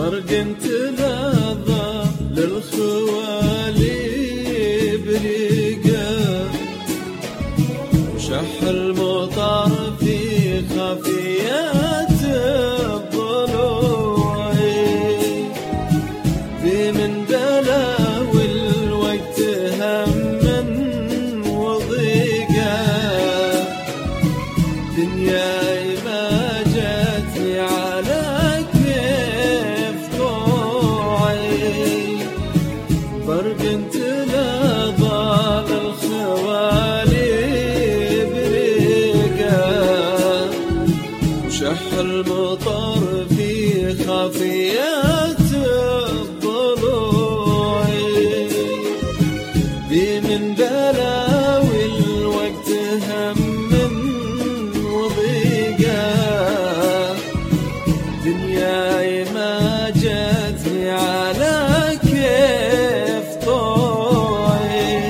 برق تلظى للخوالي بريقه، وشح المطر في خفيات الضلوع، في من بلا والوقت هم وضيقه، دنياي ما جاتني على كيف طوعي، برق تلظى للخوالي بريقه، وشح المطر في خفيات الضلوع، بي من بلاوي الوقت هم وضيقه، دنياي ما جاتني على كيف طوعي.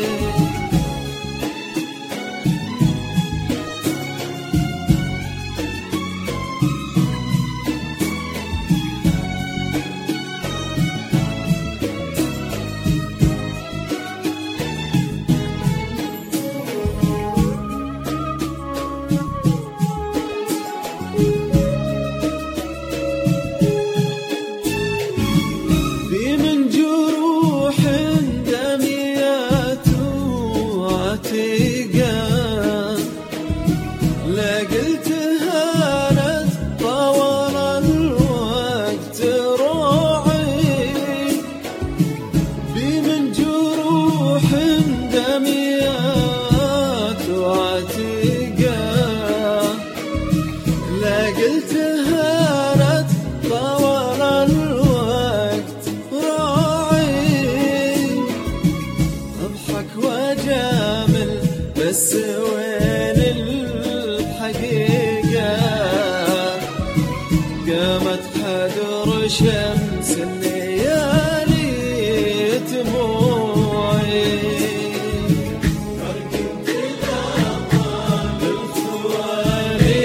لا قلت هانت طول الوقت روعي، بي من جروح دميات وعتيقة، لا قلت هانت طول الوقت روعي، اضحك واجامل بس وين الحقيقة، قامت حدر شمس الليالي دموعي، برق تلظى للخوالي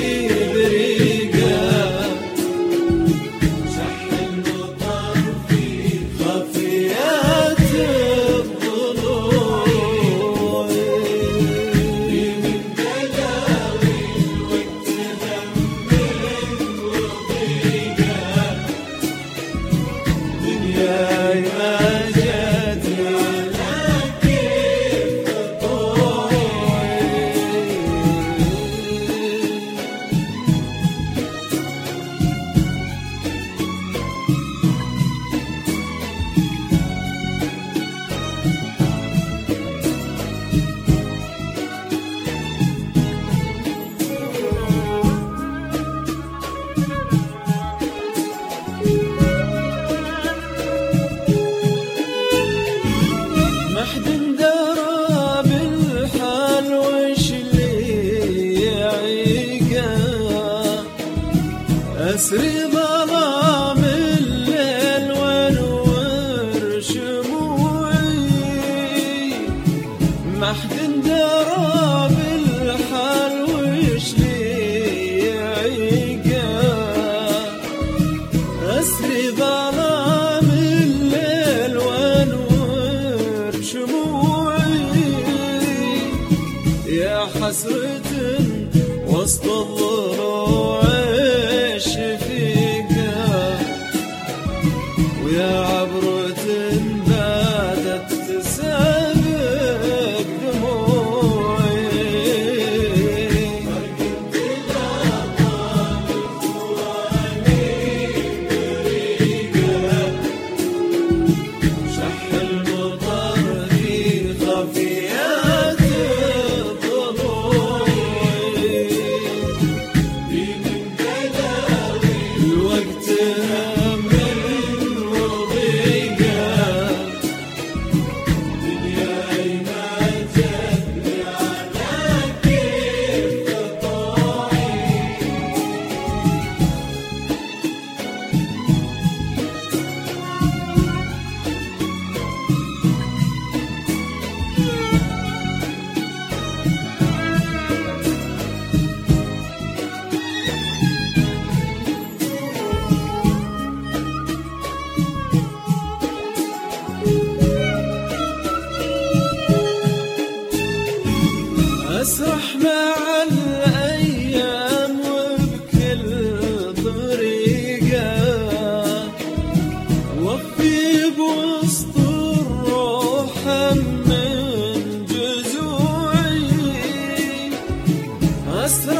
بريقه، شح المطر في خفيات الضلوع، دنياي ما جاتني على كيف طوعي. محد درى بالحال وش اللي يعيقه، أسري ظلام الليل ونور شموعي، محد درى بالحال وش اللي يعيقه، أسري ظلام الليل ونور شموعي، يا حسرة وسط الضلوع الشفيقة، ويا عبرة باتت تسابق دموعي، برق تلظى للخوالي بريقه، شح المطر في خفيات الضلوع، بي من واسرح مع الأيام وبكل طريقة، وفي بوسط الروح من جذوعي أسرح